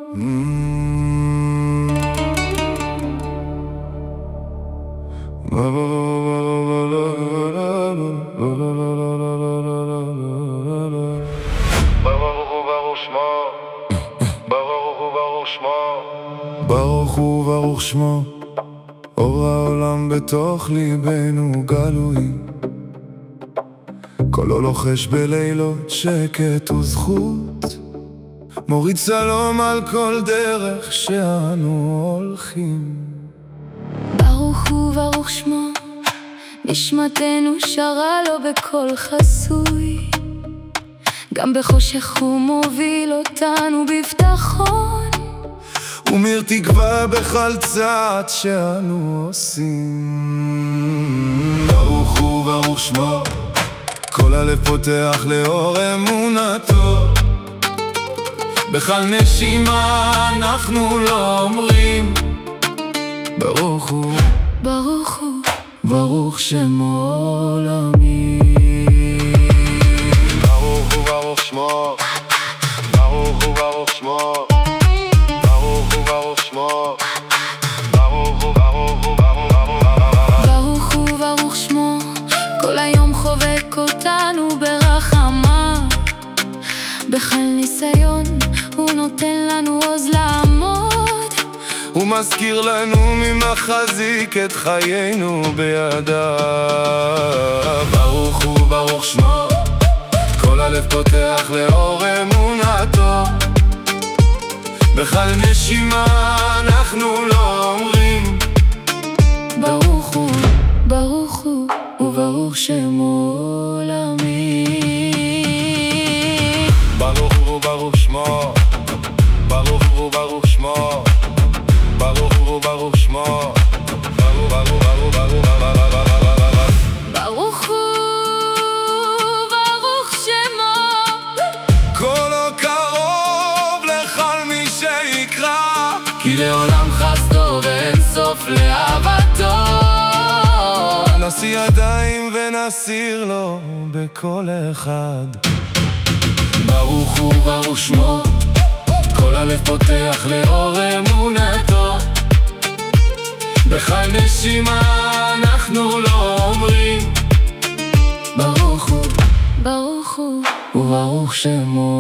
ברוך הוא ברוך שמו, אור העולם בתוך ליבנו גלוי. קולו לוחש בלילות שקט וזכות, מוריד שלום על כל דרך שאנו הולכים. ברוך הוא ברוך שמו, נשמתנו שרה לו בקול חסוי. גם בחושך הוא מוביל אותנו בבטחון, ומיר תקווה בכל צעד שאנו עושים. ברוך הוא ברוך שמו, כל הלב פותח לאור אמונתו. בכל נשימה אנחנו לא אומרים ברוך הוא, ברוך הוא, ברוך שמו עולמי. ברוך הוא ברוך שמו, ברוך הוא ברוך שמו, ברוך הוא ברוך שמו, ברוך הוא ברוך הוא ברוך הוא ברוך שמו, כל היום חובק אותנו ברחמה. בכל ניסיון הוא נותן לנו עוז לעמוד, הוא מזכיר לנו ממה חזיק את חיינו בידיו. ברוך הוא ברוך שמו, כל הלב פותח לאור אמונתו. בכל נשימה אנחנו לא אומרים ברוך הוא, ברוך הוא, וברוך שמו עולמי. ברוך הוא ברוך שמו, ברוך הוא ברוך שמו, ברוך הוא ברוך שמו, ברוך הוא ברוך שמו. קולו קרוב לכל מי שיקרא, כי לעולם חסדו ואין סוף לאהבתו. נשיא ידיים ונסיר לו בכל אחד. ברוך הוא ברוך שמו, כל הלב פותח לאור אמונתו. בכל נשימה אנחנו לא אומרים ברוך הוא, ברוך הוא, וברוך שמו